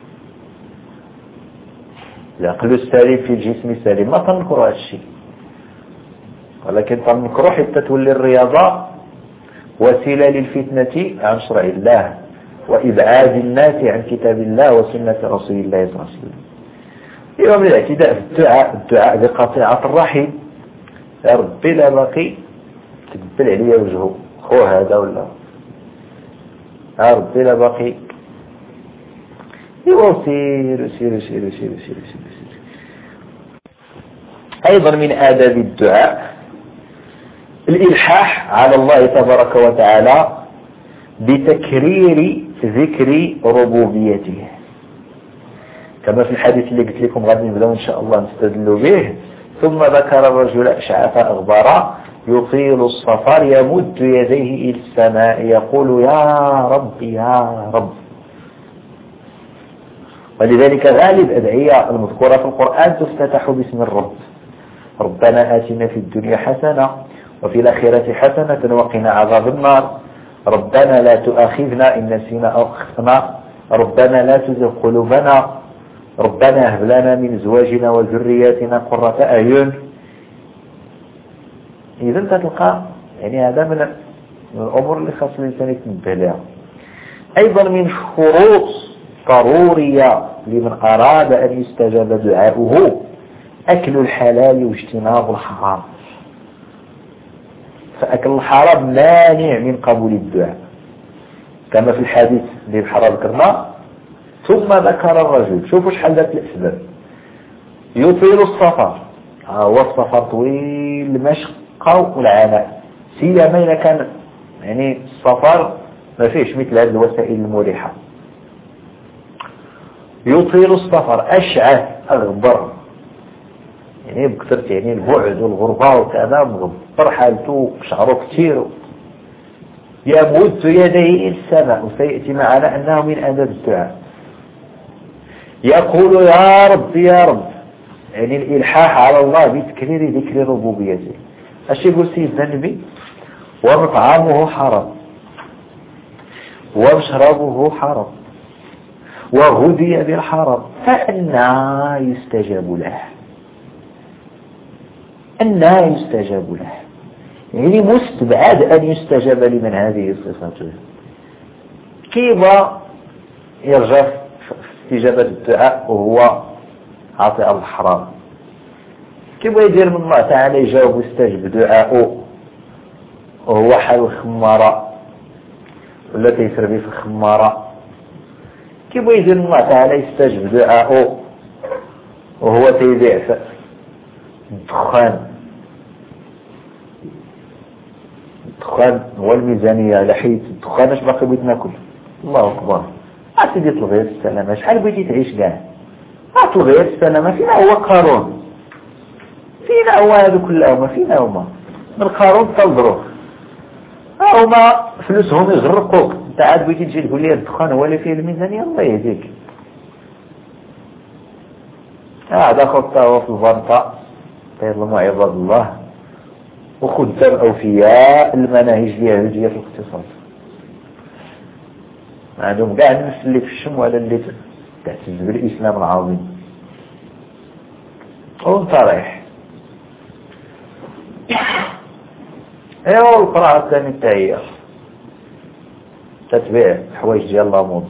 S1: العقل السليم في الجسم السليم، ما تنكروا هادشي، ولكن تنكروا حتى تولي الرياضة وسيلة للفتنة عن شرع الله وإبعاد الناس عن كتاب الله وسنة رسول الله صلى الله عليه وسلم. يوم الاعتداء في الدعاء بقطيعة الرحم، يا ربي لا باقي تقبل عليا وجهه خو هذا ولا يا ربي لا باقي سير. أيضا من آداب الدعاء الإلحاح على الله تبارك وتعالى بتكرير ذكر ربوبيته، كما في الحديث اللي قلت لكم غادي نبداو إن شاء الله نستدلوا به. ثم ذكر الرجل أشعث أغبر يطيل السفر يمد يديه إلى السماء يقول يا رب يا رب. ولذلك غالب أدعية المذكورة في القرآن تفتتح باسم الرب. ربنا آتنا في الدنيا حسنة وفي الآخرة حسنة وقنا عذاب النار. ربنا لا تؤاخذنا إن نسينا أو أخطأنا. ربنا لا تزغ قلوبنا. ربنا هب لنا من أزواجنا وذرياتنا قرة أعين. إذا تلقى يعني هذا من الأمور اللي خاص الإنسان يتنبه لها. أيضا من شروط ضرورية لمن أراد أن يستجاب دعاؤه أكل الحلال واجتناب الحرام، فأكل الحرام مانع من قبول الدعاء كما في الحديث اللي بحرام ذكرنا. ثم ذكر الرجل، شوفوا شحال ذات الأسباب، يطيل السفر، هو السفر طويل المشقة والعناء، سيما إذا كان يعني السفر ما فيش مثل هذه الوسائل المريحة. يطيل السفر أشعث أغبر، يعني بكثرة يعني البعد والغربة وكذا مغبر حالته شعره كثير، يمد يديه إلى السماء، وسيأتي معنا أنه من أدب الدعاء. يقول يا رب يا رب، يعني الإلحاح على الله بتكرير ذكر ربوبيته. اش يقول سيدنا النبي؟ ومطعمه حرام ومشربه حرام وغذي بالحرام فأنا يستجاب له، أنا يستجاب له، يعني مستبعد أن يستجاب لمن هذه صفاته. كيف يرجع في استجابة الدعاء وهو عاطي الحرام؟ كيف يدير من الله تعالى يجاوب ويستجب دعاءه وهو حال الخمارة ولا تيسر به في الخمارة؟ كيف يدير من الله تعالى يستجب دعاءه وهو تيبيع في الدخان؟ الدخان هو الميزانية على حيث الدخان اش باقي بغيت ناكل؟ الله أكبر. عسيدي تلغي السلامة، شحال بغيتي تعيش كاع؟ تلغي السلامة. فينا هو قارون؟ فينا هو هذا كلهم؟ فينا هما من قارون تلضروه؟ هما فلوسهم يغرقوك، انت عاد بغيتي تجي تقول لي الدخان هو اللي فيه الميزانية؟ الله يهديك. هذا خطة هو في الفرطة يظلموا عباد الله وخدام أوفياء المناهج اليهودية في الاقتصاد، ما عندهم كاع النفس اللي في الشم ولا اللي تعتز بالإسلام العظيم. وانت رايح ايوا القراءة الثانية التهيئة تتبيع حوايج ديال لاموز،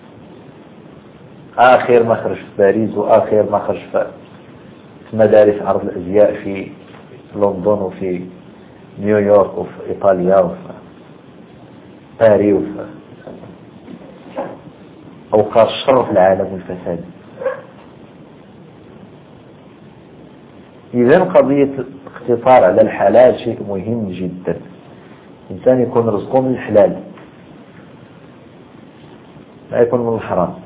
S1: آخر مخرج في باريس وآخر مخرج في مدارس عرض الأزياء في لندن وفي نيويورك وفي إيطاليا وفي باريس وفي أوقات الشر في العالم والفساد. إذن قضية الاقتصار على الحلال شيء مهم جدا، الإنسان يكون رزقه من الحلال لا يكون من الحرام.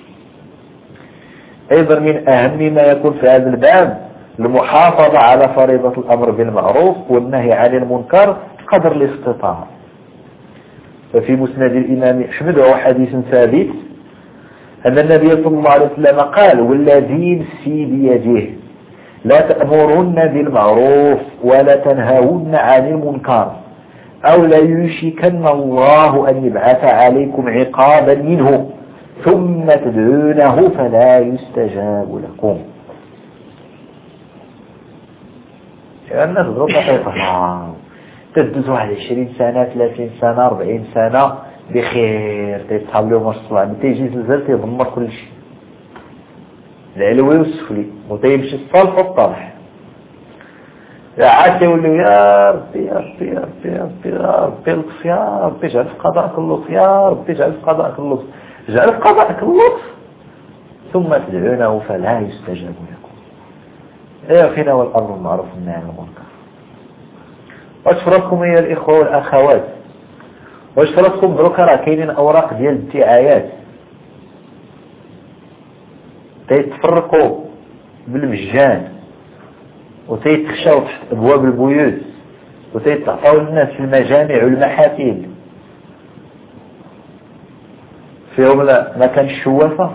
S1: أيضا من أهم ما يكون في هذا الباب المحافظة على فريضة الأمر بالمعروف والنهي عن المنكر قدر الاستطاعة. ففي مسند الإمام أحمد وهو حديث ثابت أن النبي صلى الله عليه وسلم قال والذي نفسي بيده لا تأمرن بالمعروف ولا تنهون عن المنكر أو لا يشكن الله أن يبعث عليكم عقابا منه ثم تدعونه فلا يستجاب لكم. الناس ضرب طيطة تدوز واحد 20 سنة 30 سنة 40 سنة بخير تيتصحاب لهم واش طلع، تيجي زلزال تيدمر كل شيء العلوي والسفلي وتيمشي الصالح والطالح. عاد يقولوا يا ربي يا ربي يا ربي يا ربي يا ربي لطف، يا ربي اجعل في قضاءك اللطف، يا ربي اجعل في قضاءك اللطف، اجعل في قضاءك اللطف ثم تدعونه فلا يستجاب لكم. ايه فينا والامر المعروف والنهي عن المنكر. واش فرصكم يا الاخوه والاخوات؟ واش فرصكم دروك راه كاينين اوراق ديال الدعايات تيتفرقوا بالمجان وتيتخشاو تحت ابواب البيوت وتيتعطاو للناس في المجامع والمحافل فيهم ما كان الشوافة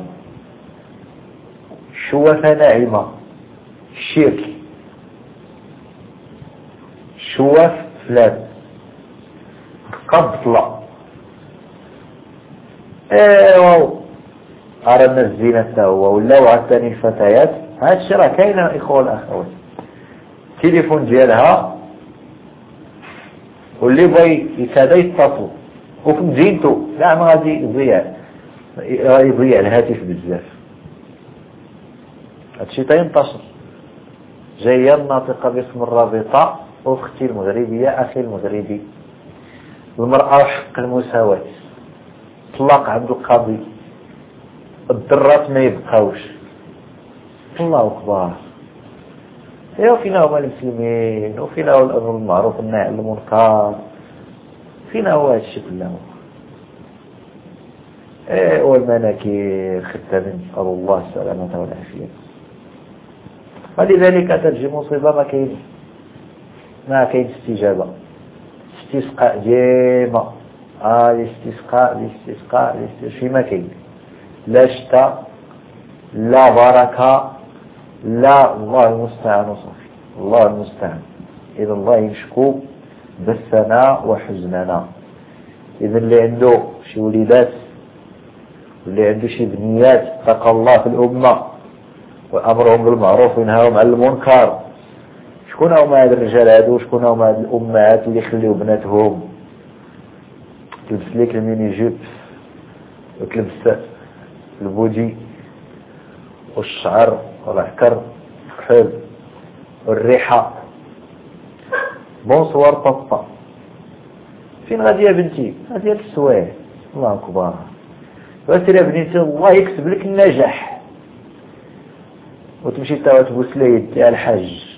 S1: ناعمة، الشرك الشواف فلات قبطلة ايوا أردنا الزينة هو ولاو عثاني الفتيات. هذا الشيء راه كاين اخوة والاخوات، التليفون ديالها واللي بغى يكاد يتصل وفي مدينته كاع ما غادي يضيع الهاتف بزاف. هادشي تينتشر. جايه الناطقه باسم الرابطه اختي المغربيه اخي المغربي، المرأة وحق المساواة، طلاق عند القاضي، الضرات ما يبقاوش. الله أكبر. ايوا فينا هما المسلمين وفينا هو الأمر بالمعروف والنهي عن المنكر، فينا هو هادشي كله. والمناكير خدامين، نسأل الله السلامة والعافية. ولذلك تجي مصيبة ما كاين استجابة، استسقاء ديما، الاستسقاء شي ما كاين، لا شتاء لا بركة لا، الله المستعان وصافي، الله المستعان. إذا الله يشكو بثنا وحزننا. إذا اللي عنده شي وليدات واللي عنده شي بنيات اتقى الله في الأمة وأمرهم بالمعروف وينهاهم عن المنكر. شكون هما هاد الرجال هادو؟ شكون هما هاد الأمهات اللي يخليو بناتهم تلبس ليك الميني جيب وتلبس البودي والشعر والعكر الكحل والريحة؟ بونسوار بابا، فين غادي يا بنتي؟ غادي للسوايع. الله أكبر. واسير يا بنتي الله يكتب لك النجاح، وتمشي تا تبوس ليد يا الحاج.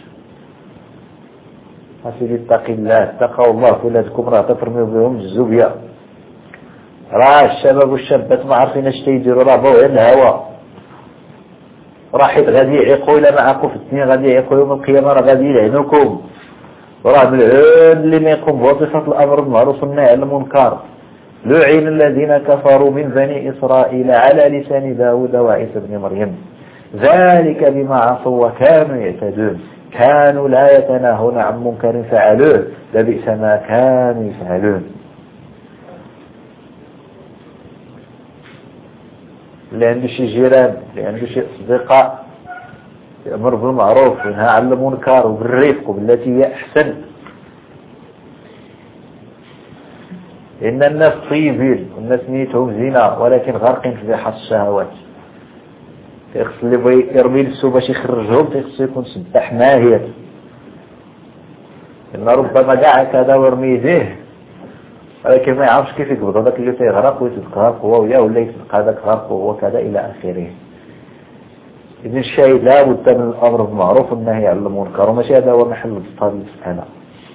S1: أسيدي اتقي الله، اتقوا الله في ولادكم، راه تفرميو بهم الزوبيا. راه الشباب والشابات ما عارفين اش تيديروا، راه بغاو غير الهوا. راه حيت غادي يعيقوا الا ما عاقوا في الدنيا غادي يعيقوا يوم القيامة، راه غادي يلعنوكم. وراه ملعون اللي ما يقوم بوظيفة الأمر بالمعروف والنهي عن المنكر. لعن الذين كفروا من بني إسرائيل على لسان داود وعيسى بن مريم ذلك بما عصوا وكانوا يعتدون كانوا لا يتناهون عن منكر فعلوه لبئس ما كانوا يفعلون. اللي عنده شي جيران، اللي عنده شي أصدقاء، يأمر بالمعروف وينهى عن المنكر وبالرفق وبالتي هي أحسن. إن الناس طيبين والناس نيتهم زنا ولكن غارقين في بحر الشهوات. تيخص اللي بغي يرمي لسو باش يخرجهم تيخص يكون سباح ماهر. إن ربما دعا كذا ويرمي يديه ولكن ما يعرفش كيف يقبض هذاك اللي تيغرق ويتبقى غرق هو وياه، ولا يتبقى هذاك غرق وهو كذا إلى آخره. إذن الشيء لا بد من الأمر بالمعروف والنهي عن المنكر، وماشي هذا هو محل الفضل سبحانه.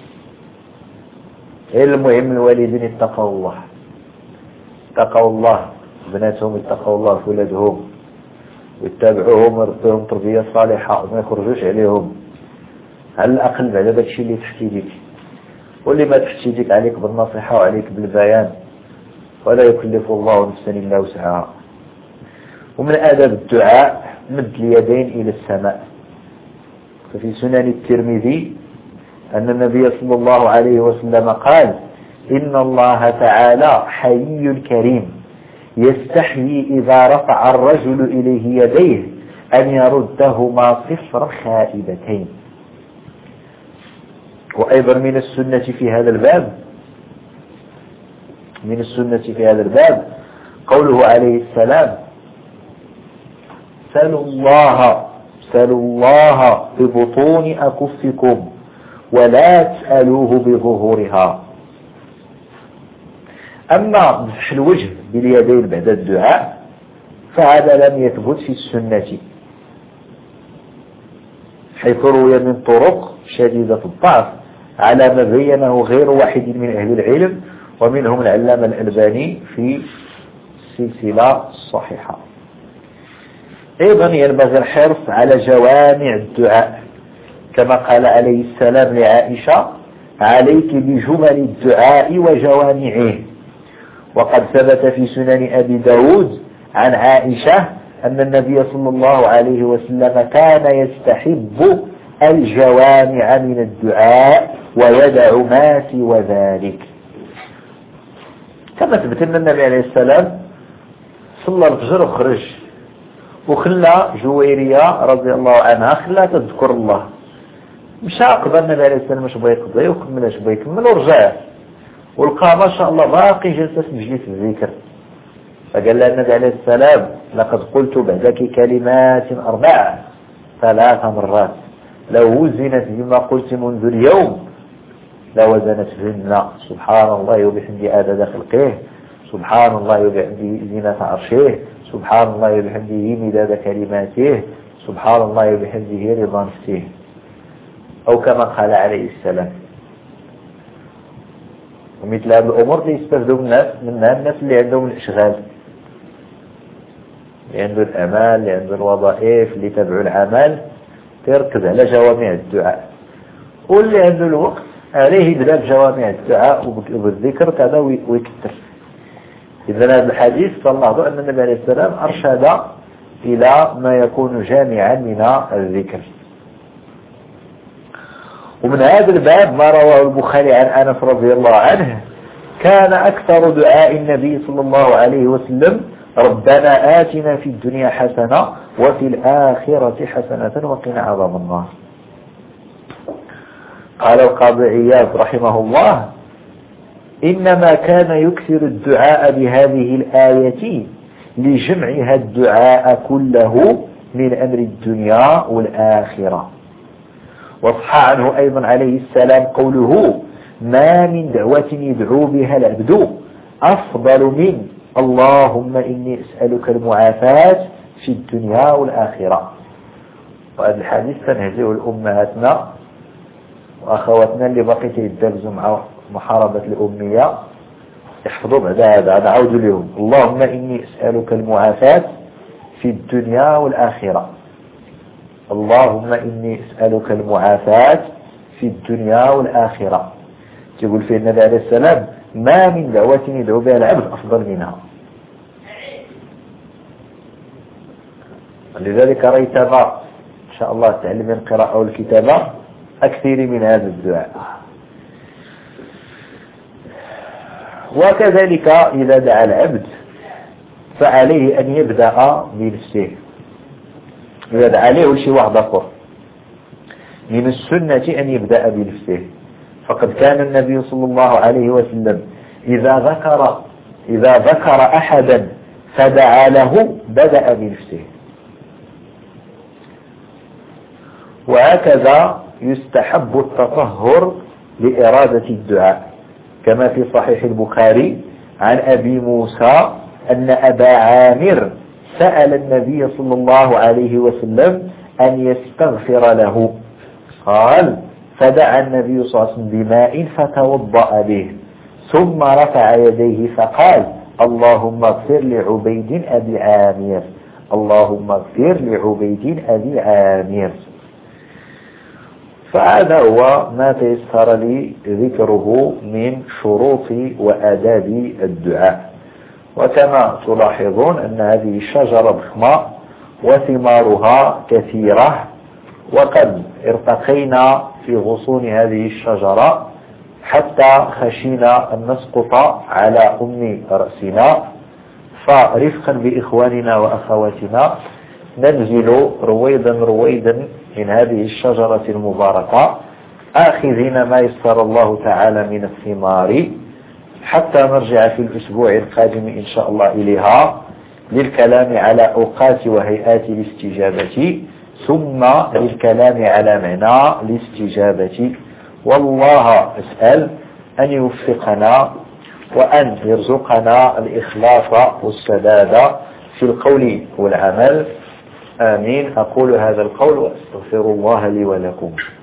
S1: المهم الوالدين اتقوا الله، اتقوا الله بناتهم، اتقوا الله في ولادهم ويتابعوهم ويربيهم تربية صالحة وما يخرجوش عليهم على الأقل بعد هذا الشيء اللي تحت يديك، واللي ما تحت يديك عليك بالنصيحة وعليك بالبيان، ولا يكلف الله نفسا إلا وسعها. ومن آداب الدعاء مد اليدين إلى السماء. ففي سنن الترمذي أن النبي صلى الله عليه وسلم قال إن الله تعالى حي كريم يستحيي إذا رفع الرجل إليه يديه أن يردهما صفر خائبتين. وأيضا من السنة في هذا الباب قوله عليه السلام سلوا الله ببطون أكفكم ولا تسألوه بظهورها. أما مسح الوجه باليدين بعد الدعاء فهذا لم يثبت في السنة، حيث روي من طرق شديدة الضعف على ما بينه غير واحد من أهل العلم، ومنهم العلامة الألباني في السلسلة الصحيحة. أيضا ينبغي الحرص على جوامع الدعاء، كما قال عليه السلام لعائشة عليك بجمل الدعاء وجوامعه. وقد ثبت في سنن أبي داود عن عائشة أن النبي صلى الله عليه وسلم كان يستحب الجوامع من الدعاء ويدع ما سوى ذلك. كما ثبت أن النبي عليه السلام صلى الفجر وخرج وخلى جويرية رضي الله عنها خلى تذكر الله، مشى قبل النبي عليه السلام اش بغى يقضي وكمل اش بغى يكمل ورجع، ولقى ما شاء الله باقي جالسة في مجلس الذكر. فقال لها النبي عليه السلام لقد قلت بعدك كلمات 4 3 مرات لو وزنت بما قلت منذ اليوم لوزنت بهن سبحان الله وبحمده عدد خلقه، سبحان الله وبحمده زينة عرشه، سبحان الله وبحمده مداد كلماته، سبحان الله وبحمده رضا نفسه، أو كما قال عليه السلام. ومثل هذه الأمور يستفدوا منها الناس اللي عندهم الإشغال، اللي عنده الأمال، اللي عنده الوظائف، اللي تبعوا العمل، يركز على جوامع الدعاء. واللي عنده الوقت عليه يبدأ بجوامع الدعاء وبالذكر كذا ويكتر. إذا هذا الحديث فالله أن النبي عليه السلام أرشد إلى ما يكون جامعا من الذكر. ومن هذا الباب ما رواه البخاري عن أنس رضي الله عنه: كان أكثر دعاء النبي صلى الله عليه وسلم: ربنا آتنا في الدنيا حسنة وفي الآخرة حسنة وقنا عذاب النار. قال القاضي عياض رحمه الله: إنما كان يكثر الدعاء بهذه الآية لجمعها الدعاء كله من أمر الدنيا والآخرة. وصح عنه أيضا عليه السلام قوله: ما من دعوة يدعو بها العبد أفضل من اللهم إني أسألك المعافاة في الدنيا والآخرة. وهذا الحديث تنهزه الأمهاتنا وأخواتنا اللي بقيت يدرسوا مع محاربة الأمية، يحفظوا بعد هذا. أنا عود لهم: اللهم إني أسألك المعافاة في الدنيا والآخرة. اللهم إني أسألك المعافاة في الدنيا والآخرة. يقول فيه النبي عليه السلام: ما من دعوة يدعو بها العبد أفضل منها. لذلك ريتما إن شاء الله تعلم القراءة والكتابة أكثر من هذا الدعاء. وكذلك إذا دعا العبد فعليه أن يبدأ بنفسه. إذا دعا عليه شيء واحد آخر من السنة أن يبدأ بنفسه، فقد كان النبي صلى الله عليه وسلم إذا ذكر أحدا فدعا له بدأ بنفسه. وهكذا يستحب التطهر لإرادة الدعاء، كما في صحيح البخاري عن أبي موسى أن أبا عامر سأل النبي صلى الله عليه وسلم أن يستغفر له، قال: فدعا النبي صلى الله عليه وسلم بماء فتوضأ به، ثم رفع يديه فقال: اللهم اغفر لعبيد أبي عامر، اللهم اغفر لعبيد أبي عامر. فهذا هو ما تيسر لي ذكره من شروط وآداب الدعاء. وكما تلاحظون أن هذه الشجرة ضخمة وثمارها كثيرة، وقد ارتقينا في غصون هذه الشجرة حتى خشينا أن نسقط على أم رأسنا، فرفقا بإخواننا وأخواتنا ننزل رويدا من هذه الشجرة المباركة، آخذين ما يسر الله تعالى من الثمار، حتى نرجع في الأسبوع القادم إن شاء الله إليها للكلام على أوقات وهيئات الاستجابة، ثم للكلام على معنى الاستجابة. والله أسأل أن يوفقنا وأن يرزقنا الإخلاص والسداد في القول والعمل. آمين. أقول هذا القول وأستغفر الله لي ولكم.